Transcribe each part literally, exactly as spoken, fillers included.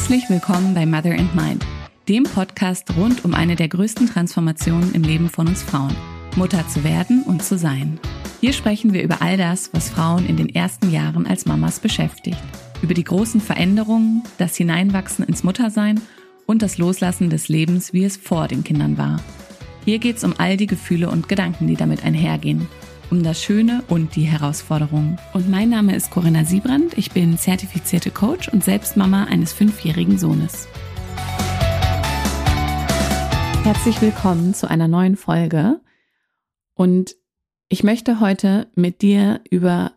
Herzlich willkommen bei Mother and Mind, dem Podcast rund um eine der größten Transformationen im Leben von uns Frauen, Mutter zu werden und zu sein. Hier sprechen wir über all das, was Frauen in den ersten Jahren als Mamas beschäftigt. Über die großen Veränderungen, das Hineinwachsen ins Muttersein und das Loslassen des Lebens, wie es vor den Kindern war. Hier geht es um all die Gefühle und Gedanken, die damit einhergehen. Um das Schöne und die Herausforderungen. Und mein Name ist Corinna Siebrand, ich bin zertifizierte Coach und selbst Mama eines fünfjährigen Sohnes. Herzlich willkommen zu einer neuen Folge und ich möchte heute mit dir über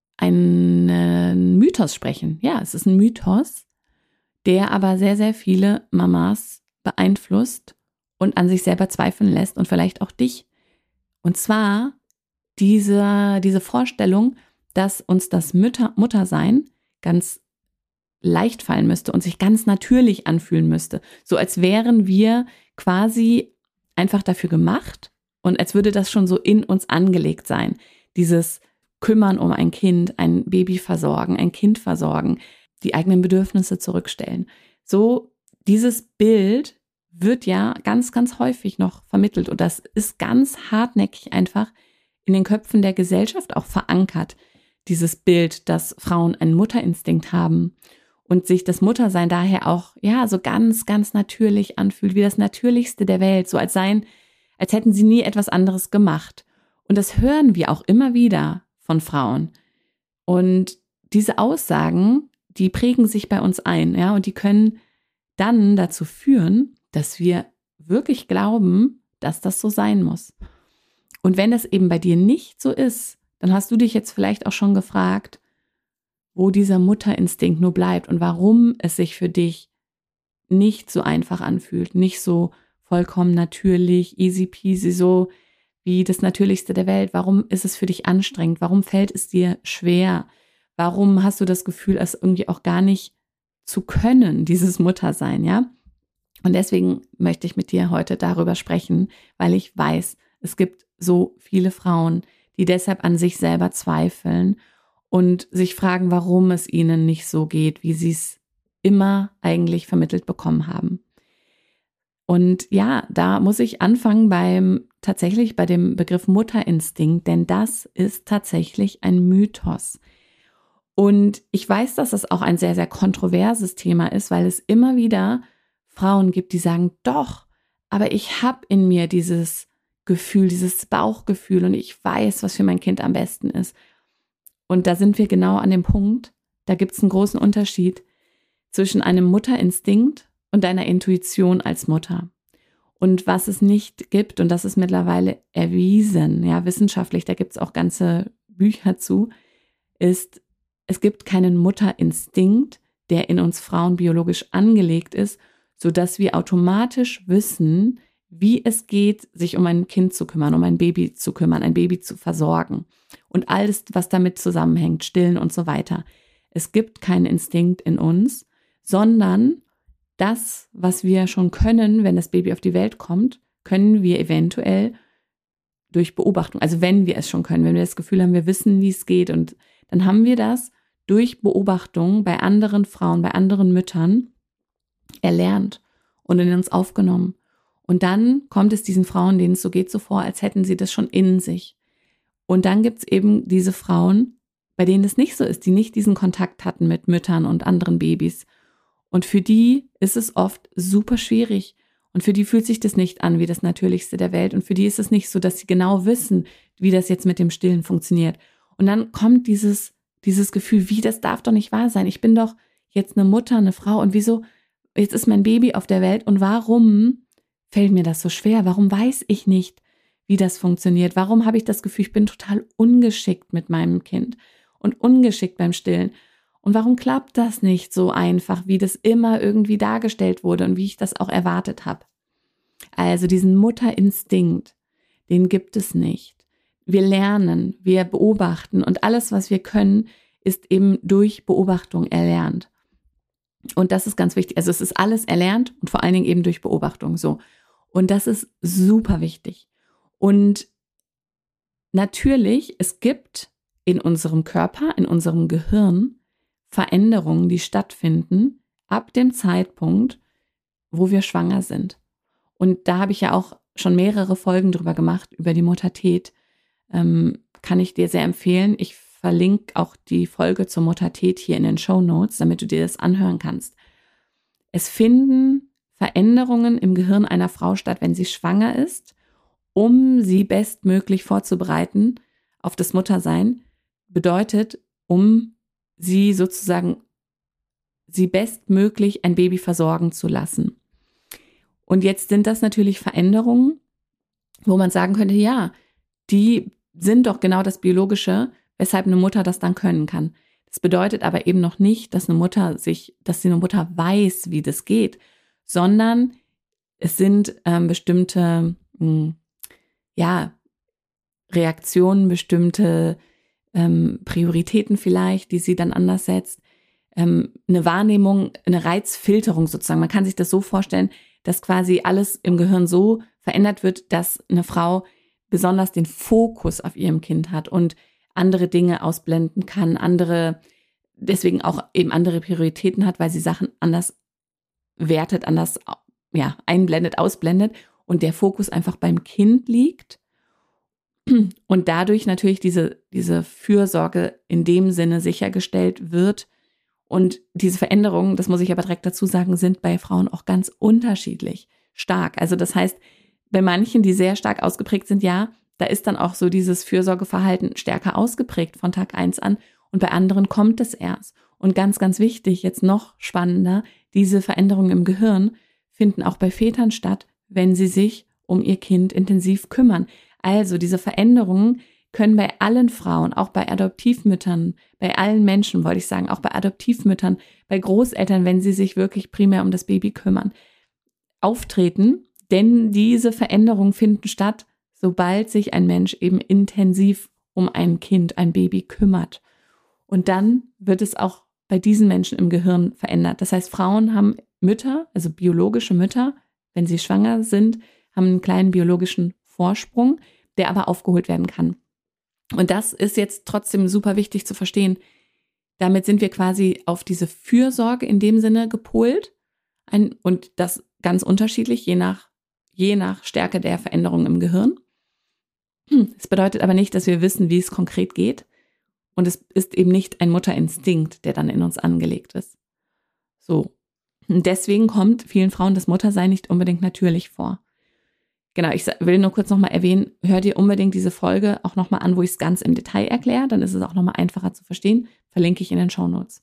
einen Mythos sprechen. Ja, es ist ein Mythos, der aber sehr, sehr viele Mamas beeinflusst und an sich selber zweifeln lässt und vielleicht auch dich. Und zwar Diese, diese Vorstellung, dass uns das Mütter, Muttersein ganz leicht fallen müsste und sich ganz natürlich anfühlen müsste. So als wären wir quasi einfach dafür gemacht und als würde das schon so in uns angelegt sein. Dieses Kümmern um ein Kind, ein Baby versorgen, ein Kind versorgen, die eigenen Bedürfnisse zurückstellen. So dieses Bild wird ja ganz, ganz häufig noch vermittelt und das ist ganz hartnäckig einfach in den Köpfen der Gesellschaft auch verankert, dieses Bild, dass Frauen einen Mutterinstinkt haben und sich das Muttersein daher auch ja so ganz, ganz natürlich anfühlt, wie das Natürlichste der Welt, so als seien, als hätten sie nie etwas anderes gemacht. Und das hören wir auch immer wieder von Frauen. Und diese Aussagen, die prägen sich bei uns ein, ja, und die können dann dazu führen, dass wir wirklich glauben, dass das so sein muss. Und wenn das eben bei dir nicht so ist, dann hast du dich jetzt vielleicht auch schon gefragt, wo dieser Mutterinstinkt nur bleibt und warum es sich für dich nicht so einfach anfühlt, nicht so vollkommen natürlich, easy peasy, so wie das Natürlichste der Welt. Warum ist es für dich anstrengend? Warum fällt es dir schwer? Warum hast du das Gefühl, es irgendwie auch gar nicht zu können, dieses Muttersein, ja? Und deswegen möchte ich mit dir heute darüber sprechen, weil ich weiß, es gibt so viele Frauen, die deshalb an sich selber zweifeln und sich fragen, warum es ihnen nicht so geht, wie sie es immer eigentlich vermittelt bekommen haben. Und ja, da muss ich anfangen beim tatsächlich bei dem Begriff Mutterinstinkt, denn das ist tatsächlich ein Mythos. Und ich weiß, dass das auch ein sehr, sehr kontroverses Thema ist, weil es immer wieder Frauen gibt, die sagen, doch, aber ich habe in mir dieses Gefühl, dieses Bauchgefühl und ich weiß, was für mein Kind am besten ist. Und da sind wir genau an dem Punkt, da gibt es einen großen Unterschied zwischen einem Mutterinstinkt und deiner Intuition als Mutter. Und was es nicht gibt, und das ist mittlerweile erwiesen, ja, wissenschaftlich, da gibt es auch ganze Bücher zu, ist, es gibt keinen Mutterinstinkt, der in uns Frauen biologisch angelegt ist, sodass wir automatisch wissen, wie es geht, sich um ein Kind zu kümmern, um ein Baby zu kümmern, ein Baby zu versorgen und alles, was damit zusammenhängt, stillen und so weiter. Es gibt keinen Instinkt in uns, sondern das, was wir schon können, wenn das Baby auf die Welt kommt, können wir eventuell durch Beobachtung, also wenn wir es schon können, wenn wir das Gefühl haben, wir wissen, wie es geht, und dann haben wir das durch Beobachtung bei anderen Frauen, bei anderen Müttern erlernt und in uns aufgenommen. Und dann kommt es diesen Frauen, denen es so geht, so vor, als hätten sie das schon in sich. Und dann gibt es eben diese Frauen, bei denen das nicht so ist, die nicht diesen Kontakt hatten mit Müttern und anderen Babys. Und für die ist es oft super schwierig. Und für die fühlt sich das nicht an wie das Natürlichste der Welt. Und für die ist es nicht so, dass sie genau wissen, wie das jetzt mit dem Stillen funktioniert. Und dann kommt dieses, dieses Gefühl, wie, das darf doch nicht wahr sein. Ich bin doch jetzt eine Mutter, eine Frau. Und wieso, jetzt ist mein Baby auf der Welt. Und warum fällt mir das so schwer? Warum weiß ich nicht, wie das funktioniert? Warum habe ich das Gefühl, ich bin total ungeschickt mit meinem Kind und ungeschickt beim Stillen? Und warum klappt das nicht so einfach, wie das immer irgendwie dargestellt wurde und wie ich das auch erwartet habe? Also diesen Mutterinstinkt, den gibt es nicht. Wir lernen, wir beobachten und alles, was wir können, ist eben durch Beobachtung erlernt. Und das ist ganz wichtig. Also es ist alles erlernt und vor allen Dingen eben durch Beobachtung so. Und das ist super wichtig. Und natürlich, es gibt in unserem Körper, in unserem Gehirn Veränderungen, die stattfinden, ab dem Zeitpunkt, wo wir schwanger sind. Und da habe ich ja auch schon mehrere Folgen drüber gemacht, über die Muttertät. Ähm, kann ich dir sehr empfehlen. Ich verlinke auch die Folge zur Muttertät hier in den Shownotes, damit du dir das anhören kannst. Es finden Veränderungen im Gehirn einer Frau statt, wenn sie schwanger ist, um sie bestmöglich vorzubereiten auf das Muttersein. Bedeutet, um sie sozusagen, sie bestmöglich ein Baby versorgen zu lassen. Und jetzt sind das natürlich Veränderungen, wo man sagen könnte, ja, die sind doch genau das Biologische, weshalb eine Mutter das dann können kann. Das bedeutet aber eben noch nicht, dass eine Mutter sich, dass eine Mutter weiß, wie das geht, sondern es sind ähm, bestimmte, mh, ja, Reaktionen, bestimmte ähm, Prioritäten vielleicht, die sie dann anders setzt, ähm, eine Wahrnehmung, eine Reizfilterung sozusagen. Man kann sich das so vorstellen, dass quasi alles im Gehirn so verändert wird, dass eine Frau besonders den Fokus auf ihrem Kind hat und andere Dinge ausblenden kann, andere, deswegen auch eben andere Prioritäten hat, weil sie Sachen anders wertet, anders, ja, einblendet, ausblendet und der Fokus einfach beim Kind liegt und dadurch natürlich diese, diese Fürsorge in dem Sinne sichergestellt wird. Und diese Veränderungen, das muss ich aber direkt dazu sagen, sind bei Frauen auch ganz unterschiedlich stark. Also das heißt, bei manchen, die sehr stark ausgeprägt sind, ja, da ist dann auch so dieses Fürsorgeverhalten stärker ausgeprägt von Tag eins an. Und bei anderen kommt es erst. Und ganz, ganz wichtig, jetzt noch spannender, diese Veränderungen im Gehirn finden auch bei Vätern statt, wenn sie sich um ihr Kind intensiv kümmern. Also diese Veränderungen können bei allen Frauen, auch bei Adoptivmüttern, bei allen Menschen, wollte ich sagen, auch bei Adoptivmüttern, bei Großeltern, wenn sie sich wirklich primär um das Baby kümmern, auftreten. Denn diese Veränderungen finden statt, sobald sich ein Mensch eben intensiv um ein Kind, ein Baby kümmert. Und dann wird es auch bei diesen Menschen im Gehirn verändert. Das heißt, Frauen haben Mütter, also biologische Mütter, wenn sie schwanger sind, haben einen kleinen biologischen Vorsprung, der aber aufgeholt werden kann. Und das ist jetzt trotzdem super wichtig zu verstehen. Damit sind wir quasi auf diese Fürsorge in dem Sinne gepolt. Ein, und das ganz unterschiedlich, je nach, je nach Stärke der Veränderung im Gehirn. Es bedeutet aber nicht, dass wir wissen, wie es konkret geht. Und es ist eben nicht ein Mutterinstinkt, der dann in uns angelegt ist. So. Und deswegen kommt vielen Frauen das Muttersein nicht unbedingt natürlich vor. Genau, ich will nur kurz nochmal erwähnen, hör dir unbedingt diese Folge auch nochmal an, wo ich es ganz im Detail erkläre. Dann ist es auch nochmal einfacher zu verstehen. Verlinke ich in den Shownotes.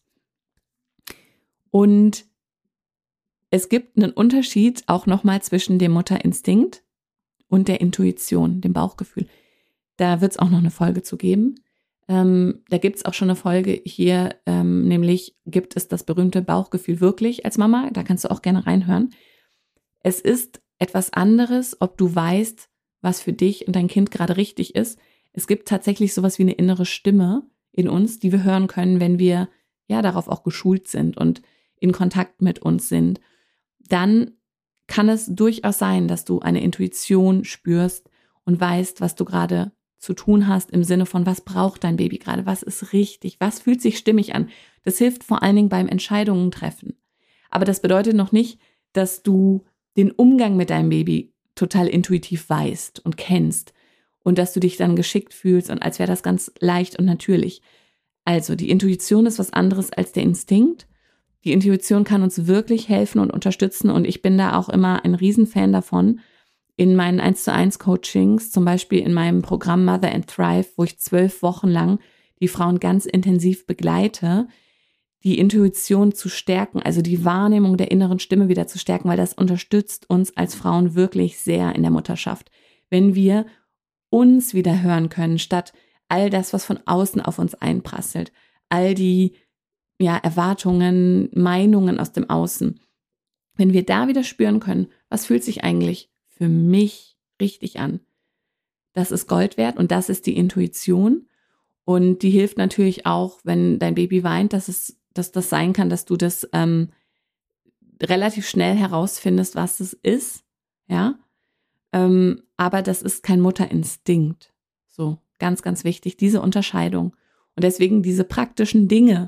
Und es gibt einen Unterschied auch nochmal zwischen dem Mutterinstinkt und der Intuition, dem Bauchgefühl. Da wird es auch noch eine Folge zu geben. Ähm, da gibt es auch schon eine Folge hier, ähm, nämlich gibt es das berühmte Bauchgefühl wirklich als Mama? Da kannst du auch gerne reinhören. Es ist etwas anderes, ob du weißt, was für dich und dein Kind gerade richtig ist. Es gibt tatsächlich sowas wie eine innere Stimme in uns, die wir hören können, wenn wir ja darauf auch geschult sind und in Kontakt mit uns sind. Dann kann es durchaus sein, dass du eine Intuition spürst und weißt, was du gerade zu tun hast im Sinne von, was braucht dein Baby gerade, was ist richtig, was fühlt sich stimmig an. Das hilft vor allen Dingen beim Entscheidungen treffen. Aber das bedeutet noch nicht, dass du den Umgang mit deinem Baby total intuitiv weißt und kennst und dass du dich dann geschickt fühlst und als wäre das ganz leicht und natürlich. Also die Intuition ist was anderes als der Instinkt. Die Intuition kann uns wirklich helfen und unterstützen und ich bin da auch immer ein Riesenfan davon. In meinen eins zu eins Coachings, zum Beispiel in meinem Programm Mother and Thrive, wo ich zwölf Wochen lang die Frauen ganz intensiv begleite, die Intuition zu stärken, also die Wahrnehmung der inneren Stimme wieder zu stärken, weil das unterstützt uns als Frauen wirklich sehr in der Mutterschaft. Wenn wir uns wieder hören können, statt all das, was von außen auf uns einprasselt, all die ja, Erwartungen, Meinungen aus dem Außen. Wenn wir da wieder spüren können, was fühlt sich eigentlich für mich richtig an, das ist Gold wert und das ist die Intuition. Und die hilft natürlich auch, wenn dein Baby weint, dass es, dass das sein kann, dass du das ähm, relativ schnell herausfindest, was es ist, ja. Ähm, aber das ist kein Mutterinstinkt. So, ganz, ganz wichtig, diese Unterscheidung. Und deswegen diese praktischen Dinge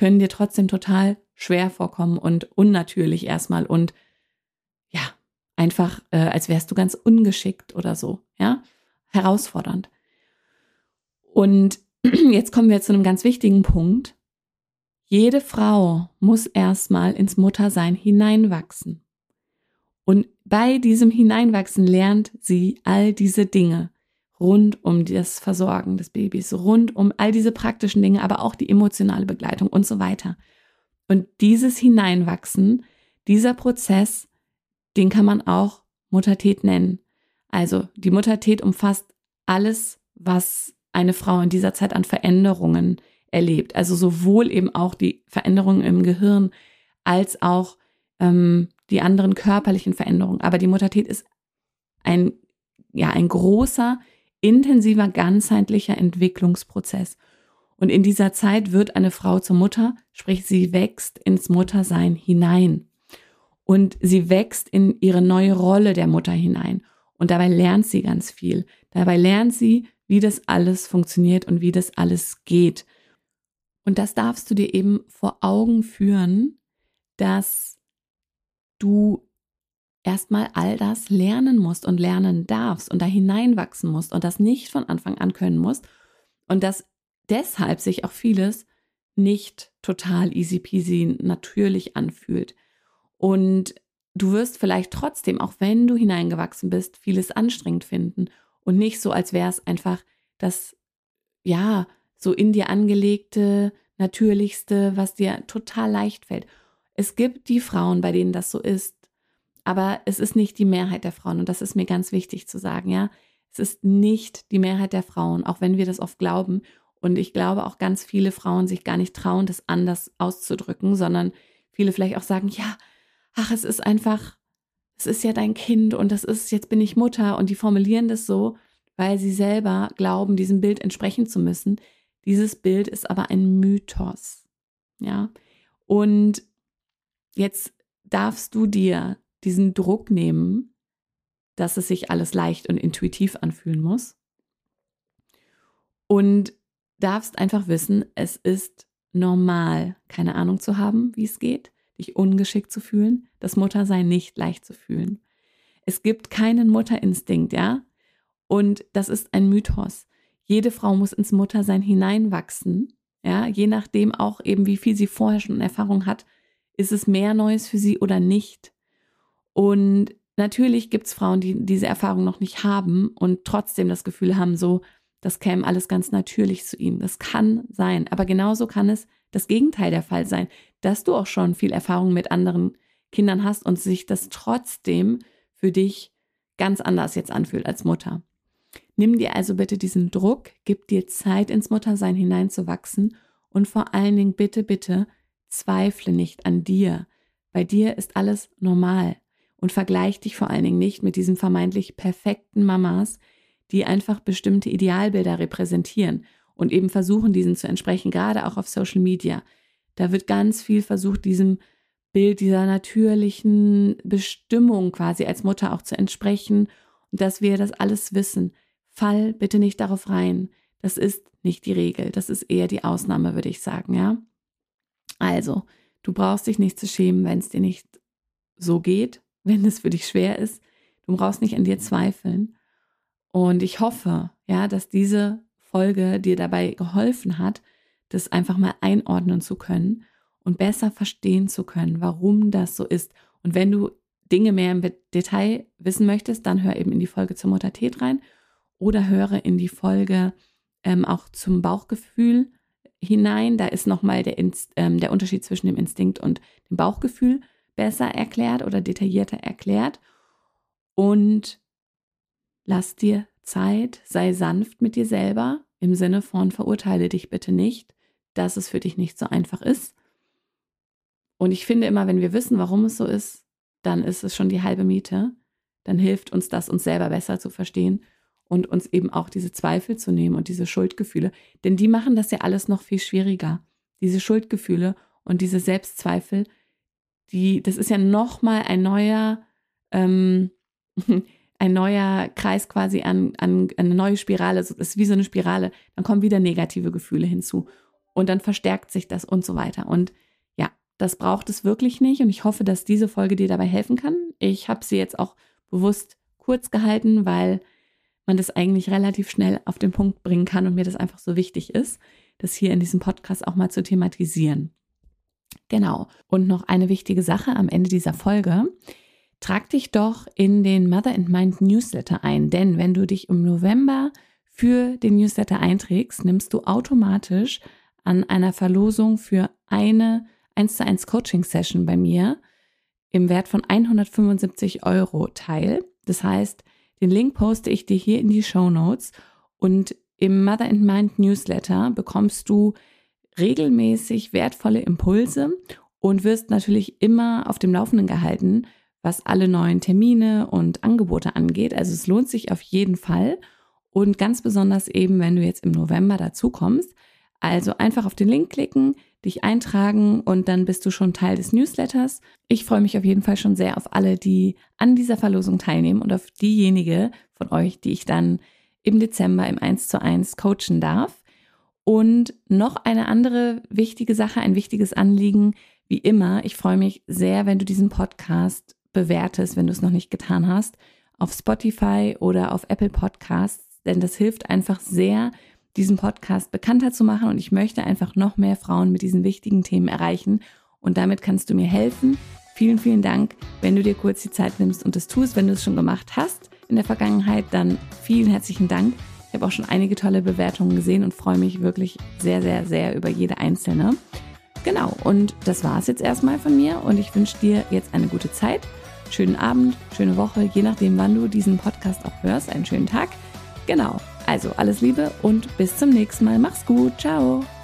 können dir trotzdem total schwer vorkommen und unnatürlich erstmal und ja, einfach, äh, als wärst du ganz ungeschickt oder so, ja, herausfordernd. Und jetzt kommen wir zu einem ganz wichtigen Punkt. Jede Frau muss erstmal ins Muttersein hineinwachsen. Und bei diesem Hineinwachsen lernt sie all diese Dinge rund um das Versorgen des Babys, rund um all diese praktischen Dinge, aber auch die emotionale Begleitung und so weiter. Und dieses Hineinwachsen, dieser Prozess, den kann man auch Muttertät nennen. Also die Muttertät umfasst alles, was eine Frau in dieser Zeit an Veränderungen erlebt. Also sowohl eben auch die Veränderungen im Gehirn als auch ähm, die anderen körperlichen Veränderungen. Aber die Muttertät ist ein, ja, ein großer, intensiver, ganzheitlicher Entwicklungsprozess. Und in dieser Zeit wird eine Frau zur Mutter, sprich sie wächst ins Muttersein hinein. Und sie wächst in ihre neue Rolle der Mutter hinein. Und dabei lernt sie ganz viel. Dabei lernt sie, wie das alles funktioniert und wie das alles geht. Und das darfst du dir eben vor Augen führen, dass du erstmal all das lernen musst und lernen darfst und da hineinwachsen musst und das nicht von Anfang an können musst und dass deshalb sich auch vieles nicht total easy peasy natürlich anfühlt. Und du wirst vielleicht trotzdem, auch wenn du hineingewachsen bist, vieles anstrengend finden und nicht so, als wäre es einfach das, ja, so in dir angelegte, natürlichste, was dir total leicht fällt. Es gibt die Frauen, bei denen das so ist, aber es ist nicht die Mehrheit der Frauen und das ist mir ganz wichtig zu sagen, ja. Es ist nicht die Mehrheit der Frauen, auch wenn wir das oft glauben und ich glaube auch ganz viele Frauen sich gar nicht trauen, das anders auszudrücken, sondern viele vielleicht auch sagen, ja, ach, es ist einfach, es ist ja dein Kind und das ist, jetzt bin ich Mutter und die formulieren das so, weil sie selber glauben, diesem Bild entsprechen zu müssen. Dieses Bild ist aber ein Mythos, ja. Und jetzt darfst du dir diesen Druck nehmen, dass es sich alles leicht und intuitiv anfühlen muss und darfst einfach wissen, es ist normal, keine Ahnung zu haben, wie es geht, dich ungeschickt zu fühlen, das Muttersein nicht leicht zu fühlen. Es gibt keinen Mutterinstinkt, ja? Und das ist ein Mythos. Jede Frau muss ins Muttersein hineinwachsen, ja? Je nachdem auch eben, wie viel sie vorher schon Erfahrung hat, ist es mehr Neues für sie oder nicht. Und natürlich gibt es Frauen, die diese Erfahrung noch nicht haben und trotzdem das Gefühl haben, so, das käme alles ganz natürlich zu ihnen. Das kann sein, aber genauso kann es das Gegenteil der Fall sein, dass du auch schon viel Erfahrung mit anderen Kindern hast und sich das trotzdem für dich ganz anders jetzt anfühlt als Mutter. Nimm dir also bitte diesen Druck, gib dir Zeit, ins Muttersein hineinzuwachsen und vor allen Dingen bitte, bitte zweifle nicht an dir. Bei dir ist alles normal und vergleich dich vor allen Dingen nicht mit diesen vermeintlich perfekten Mamas, die einfach bestimmte Idealbilder repräsentieren und eben versuchen, diesen zu entsprechen, gerade auch auf Social Media. Da wird ganz viel versucht, diesem Bild dieser natürlichen Bestimmung quasi als Mutter auch zu entsprechen und dass wir das alles wissen. Fall bitte nicht darauf rein. Das ist nicht die Regel, das ist eher die Ausnahme, würde ich sagen, ja. Also, du brauchst dich nicht zu schämen, wenn es dir nicht so geht, wenn es für dich schwer ist. Du brauchst nicht an dir zweifeln. Und ich hoffe, ja, dass diese Folge dir dabei geholfen hat, das einfach mal einordnen zu können und besser verstehen zu können, warum das so ist. Und wenn du Dinge mehr im Detail wissen möchtest, dann hör eben in die Folge zur Muttertät rein oder höre in die Folge ähm, auch zum Bauchgefühl hinein. Da ist nochmal der, Inst- ähm, der Unterschied zwischen dem Instinkt und dem Bauchgefühl besser erklärt oder detaillierter erklärt. Und lass dir Zeit, sei sanft mit dir selber, im Sinne von verurteile dich bitte nicht, dass es für dich nicht so einfach ist. Und ich finde immer, wenn wir wissen, warum es so ist, dann ist es schon die halbe Miete. Dann hilft uns das, uns selber besser zu verstehen und uns eben auch diese Zweifel zu nehmen und diese Schuldgefühle. Denn die machen das ja alles noch viel schwieriger. Diese Schuldgefühle und diese Selbstzweifel, die, das ist ja nochmal ein neuer, ähm, ein neuer Kreis quasi an, an eine neue Spirale. Das ist wie so eine Spirale. Dann kommen wieder negative Gefühle hinzu. und dann verstärkt sich das und so weiter. Und ja, das braucht es wirklich nicht und ich hoffe, dass diese Folge dir dabei helfen kann. Ich habe sie jetzt auch bewusst kurz gehalten, weil man das eigentlich relativ schnell auf den Punkt bringen kann und mir das einfach so wichtig ist, das hier in diesem Podcast auch mal zu thematisieren. Genau. Und noch eine wichtige Sache am Ende dieser Folge. Trag dich doch in den Mother and Mind Newsletter ein, denn wenn du dich im November für den Newsletter einträgst, nimmst du automatisch an einer Verlosung für eine eins zu eins Coaching-Session bei mir im Wert von hundertfünfundsiebzig Euro teil. Das heißt, den Link poste ich dir hier in die Shownotes und im Mother and Mind Newsletter bekommst du regelmäßig wertvolle Impulse und wirst natürlich immer auf dem Laufenden gehalten, was alle neuen Termine und Angebote angeht. Also es lohnt sich auf jeden Fall und ganz besonders eben, wenn du jetzt im November dazu kommst. Also einfach auf den Link klicken, dich eintragen und dann bist du schon Teil des Newsletters. Ich freue mich auf jeden Fall schon sehr auf alle, die an dieser Verlosung teilnehmen und auf diejenige von euch, die ich dann im Dezember im eins zu eins coachen darf. Und noch eine andere wichtige Sache, ein wichtiges Anliegen, wie immer, ich freue mich sehr, wenn du diesen Podcast bewertest, wenn du es noch nicht getan hast, auf Spotify oder auf Apple Podcasts, denn das hilft einfach sehr, diesen Podcast bekannter zu machen und ich möchte einfach noch mehr Frauen mit diesen wichtigen Themen erreichen und damit kannst du mir helfen. Vielen, vielen Dank, wenn du dir kurz die Zeit nimmst und es tust. Wenn du es schon gemacht hast in der Vergangenheit, dann vielen herzlichen Dank. Ich habe auch schon einige tolle Bewertungen gesehen und freue mich wirklich sehr, sehr, sehr über jede einzelne. Genau, und das war es jetzt erstmal von mir und ich wünsche dir jetzt eine gute Zeit, schönen Abend, schöne Woche, je nachdem, wann du diesen Podcast auch hörst, einen schönen Tag. Genau, also alles Liebe und bis zum nächsten Mal. Mach's gut, ciao.